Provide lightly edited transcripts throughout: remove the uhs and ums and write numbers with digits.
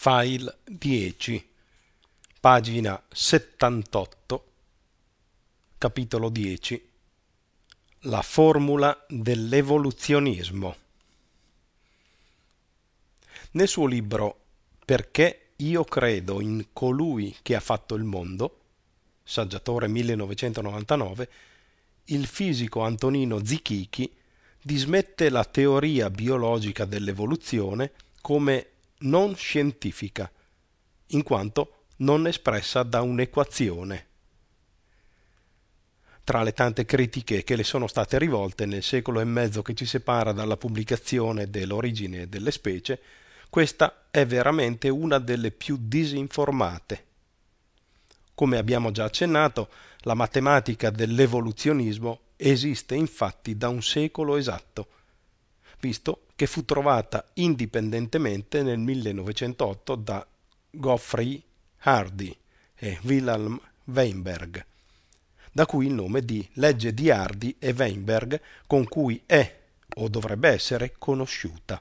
File 10, pagina 78, capitolo 10. La formula dell'evoluzionismo. Nel suo libro Perché io credo in colui che ha fatto il mondo, Saggiatore 1999, il fisico Antonino Zichichi dismette la teoria biologica dell'evoluzione come non scientifica, in quanto non espressa da un'equazione. Tra le tante critiche che le sono state rivolte nel secolo e mezzo che ci separa dalla pubblicazione dell'Origine delle specie, questa è veramente una delle più disinformate. Come abbiamo già accennato, la matematica dell'evoluzionismo esiste infatti da un secolo esatto, visto che fu trovata indipendentemente nel 1908 da Geoffrey Hardy e Wilhelm Weinberg, da cui il nome di legge di Hardy e Weinberg con cui è o dovrebbe essere conosciuta.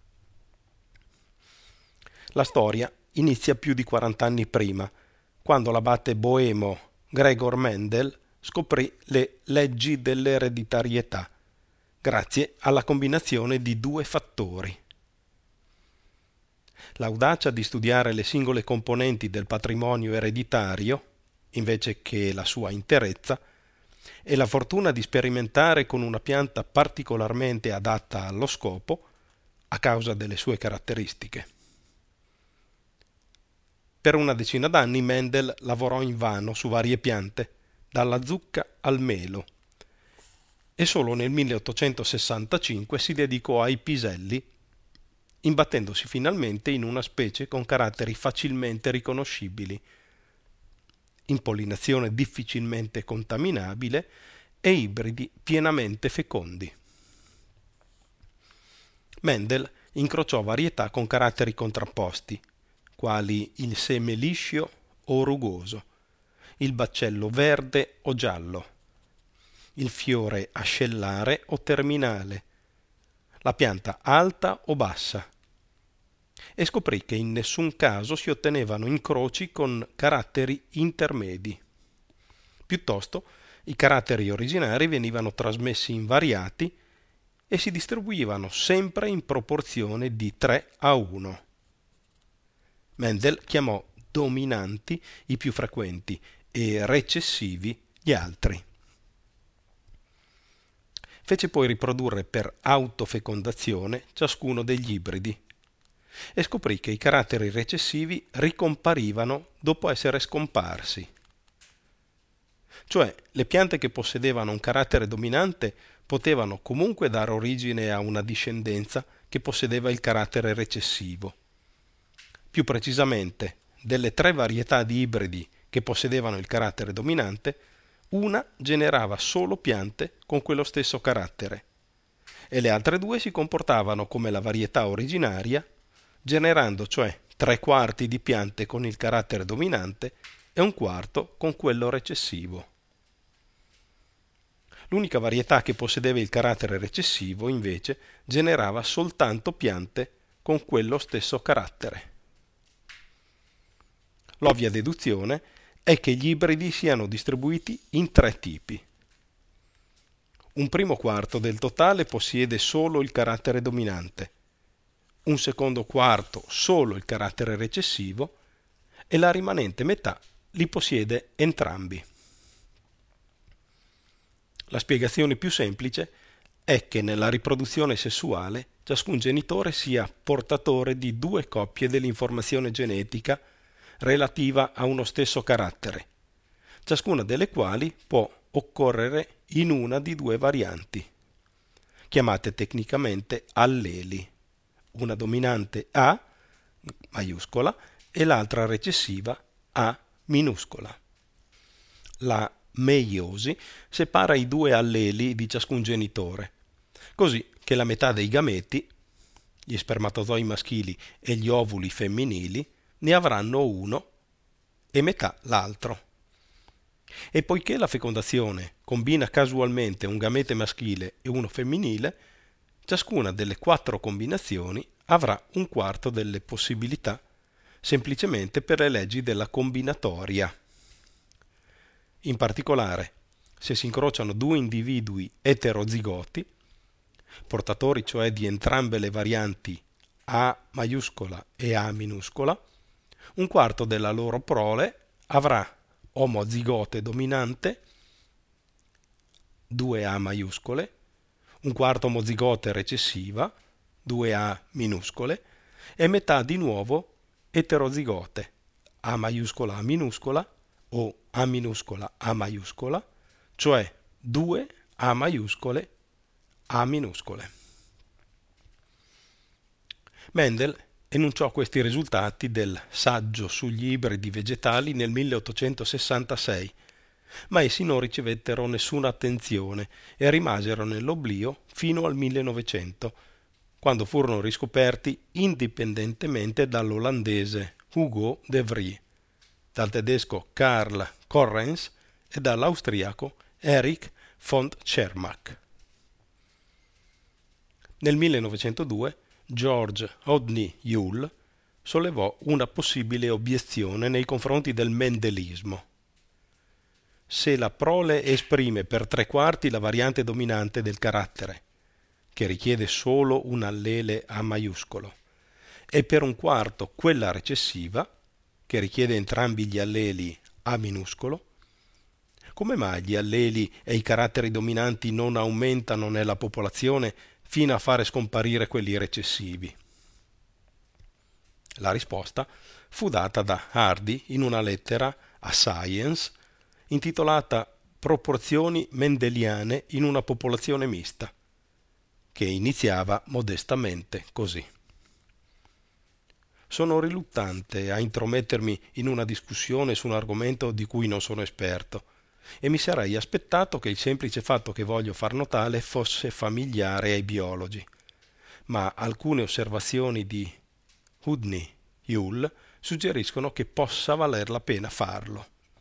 La storia inizia più di 40 anni prima, quando l'abate boemo Gregor Mendel scoprì le leggi dell'ereditarietà, grazie alla combinazione di due fattori. L'audacia di studiare le singole componenti del patrimonio ereditario, invece che la sua interezza, e la fortuna di sperimentare con una pianta particolarmente adatta allo scopo, a causa delle sue caratteristiche. Per una decina d'anni Mendel lavorò invano su varie piante, dalla zucca al melo, e solo nel 1865 si dedicò ai piselli, imbattendosi finalmente in una specie con caratteri facilmente riconoscibili, impollinazione difficilmente contaminabile e ibridi pienamente fecondi. Mendel incrociò varietà con caratteri contrapposti, quali il seme liscio o rugoso, il baccello verde o giallo, il fiore ascellare o terminale, la pianta alta o bassa, e scoprì che in nessun caso si ottenevano incroci con caratteri intermedi. Piuttosto, i caratteri originari venivano trasmessi invariati e si distribuivano sempre in proporzione di 3:1. Mendel chiamò dominanti i più frequenti e recessivi gli altri. Fece poi riprodurre per autofecondazione ciascuno degli ibridi e scoprì che i caratteri recessivi ricomparivano dopo essere scomparsi. Cioè, le piante che possedevano un carattere dominante potevano comunque dare origine a una discendenza che possedeva il carattere recessivo. Più precisamente, delle 3 varietà di ibridi che possedevano il carattere dominante, una generava solo piante con quello stesso carattere e le altre 2 si comportavano come la varietà originaria, generando cioè 3/4 di piante con il carattere dominante e 1/4 con quello recessivo. L'unica varietà che possedeva il carattere recessivo, invece, generava soltanto piante con quello stesso carattere. L'ovvia deduzione è che gli ibridi siano distribuiti in 3 tipi. Un primo quarto del totale possiede solo il carattere dominante, un secondo quarto solo il carattere recessivo e la rimanente metà li possiede entrambi. La spiegazione più semplice è che nella riproduzione sessuale ciascun genitore sia portatore di 2 coppie dell'informazione genetica relativa a uno stesso carattere, ciascuna delle quali può occorrere in una di 2 varianti, chiamate tecnicamente alleli, una dominante A maiuscola e l'altra recessiva A minuscola. La meiosi separa i 2 alleli di ciascun genitore, così che la metà dei gameti, gli spermatozoi maschili e gli ovuli femminili, ne avranno uno e metà l'altro. E poiché la fecondazione combina casualmente un gamete maschile e uno femminile, ciascuna delle 4 combinazioni avrà 1/4 delle possibilità semplicemente per le leggi della combinatoria. In particolare, se si incrociano due individui eterozigoti, portatori cioè di entrambe le varianti A maiuscola e A minuscola, un quarto della loro prole avrà omozigote dominante 2A maiuscole, un quarto omozigote recessiva 2A minuscole e metà di nuovo eterozigote A maiuscola A minuscola o A minuscola A maiuscola, cioè 2 A maiuscole A minuscole. Mendel enunciò questi risultati del Saggio sugli ibridi vegetali nel 1866, ma essi non ricevettero nessuna attenzione e rimasero nell'oblio fino al 1900, quando furono riscoperti indipendentemente dall'olandese Hugo de Vries, dal tedesco Karl Correns e dall'austriaco Erich von Tschermak. Nel 1902 George Hodney Yule sollevò una possibile obiezione nei confronti del mendelismo. Se la prole esprime per 3/4 la variante dominante del carattere, che richiede solo un allele A maiuscolo, e per 1/4 quella recessiva, che richiede entrambi gli alleli A minuscolo, come mai gli alleli e i caratteri dominanti non aumentano nella popolazione fino a fare scomparire quelli recessivi? La risposta fu data da Hardy in una lettera a Science intitolata Proporzioni mendeliane in una popolazione mista, che iniziava modestamente così. Sono riluttante a intromettermi in una discussione su un argomento di cui non sono esperto, e mi sarei aspettato che il semplice fatto che voglio far notare fosse familiare ai biologi, ma alcune osservazioni di Hodney Yule suggeriscono che possa valer la pena farlo.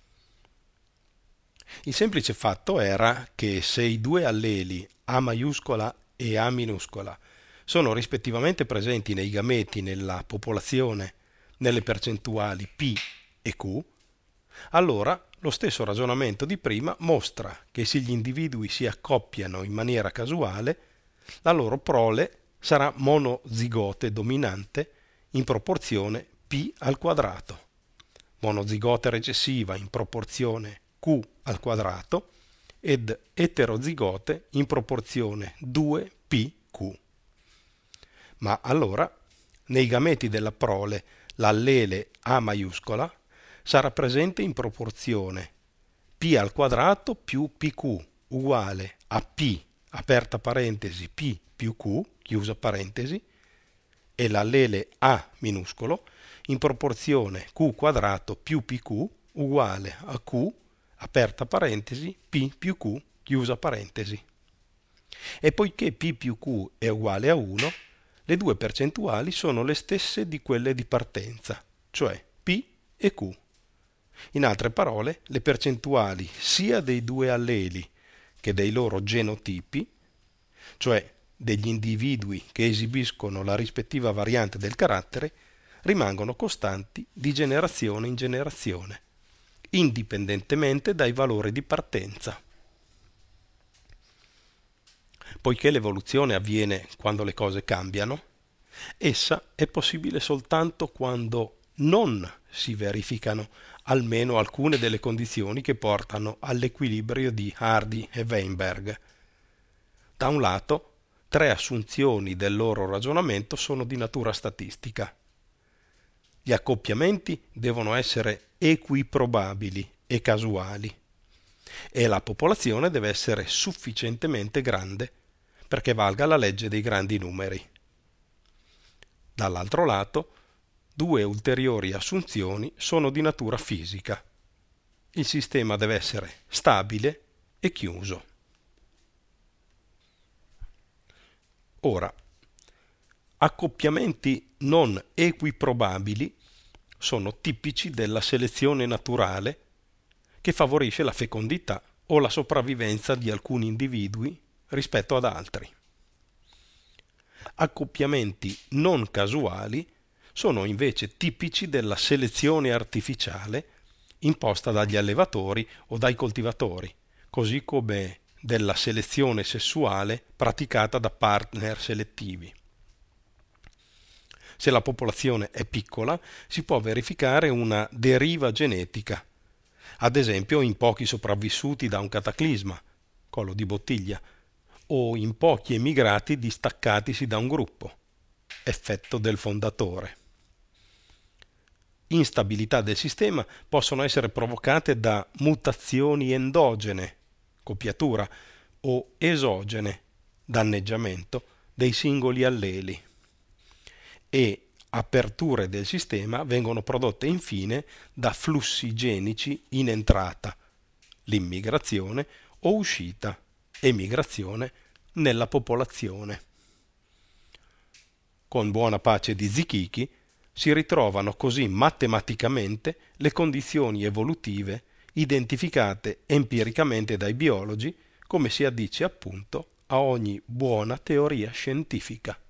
Il semplice fatto era che se i due alleli A maiuscola e A minuscola sono rispettivamente presenti nei gameti nella popolazione nelle percentuali P e Q, allora lo stesso ragionamento di prima mostra che se gli individui si accoppiano in maniera casuale, la loro prole sarà monozigote dominante in proporzione P al quadrato, monozigote recessiva in proporzione Q al quadrato ed eterozigote in proporzione 2pq. Ma allora, nei gameti della prole, l'allele A maiuscola sarà presente in proporzione P al quadrato più PQ uguale a P, aperta parentesi, P più Q, chiusa parentesi, e l'allele A minuscolo in proporzione Q quadrato più PQ uguale a Q, aperta parentesi, P più Q, chiusa parentesi. E poiché P più Q è uguale a 1, le due percentuali sono le stesse di quelle di partenza, cioè P e Q. In altre parole, le percentuali sia dei due alleli che dei loro genotipi, cioè degli individui che esibiscono la rispettiva variante del carattere, rimangono costanti di generazione in generazione, indipendentemente dai valori di partenza. Poiché l'evoluzione avviene quando le cose cambiano, essa è possibile soltanto quando non si verificano almeno alcune delle condizioni che portano all'equilibrio di Hardy e Weinberg. Da un lato, 3 assunzioni del loro ragionamento sono di natura statistica. Gli accoppiamenti devono essere equiprobabili e casuali, e la popolazione deve essere sufficientemente grande perché valga la legge dei grandi numeri. Dall'altro lato, 2 ulteriori assunzioni sono di natura fisica. Il sistema deve essere stabile e chiuso. Ora, accoppiamenti non equiprobabili sono tipici della selezione naturale che favorisce la fecondità o la sopravvivenza di alcuni individui rispetto ad altri. Accoppiamenti non casuali sono invece tipici della selezione artificiale imposta dagli allevatori o dai coltivatori, così come della selezione sessuale praticata da partner selettivi. Se la popolazione è piccola, si può verificare una deriva genetica, ad esempio in pochi sopravvissuti da un cataclisma, collo di bottiglia, o in pochi emigrati distaccatisi da un gruppo, effetto del fondatore. Instabilità del sistema possono essere provocate da mutazioni endogene, copiatura, o esogene, danneggiamento dei singoli alleli, e aperture del sistema vengono prodotte infine da flussi genici in entrata, l'immigrazione, o uscita, emigrazione, nella popolazione. Con buona pace di Zichichi, si ritrovano così matematicamente le condizioni evolutive identificate empiricamente dai biologi, come si addice appunto a ogni buona teoria scientifica.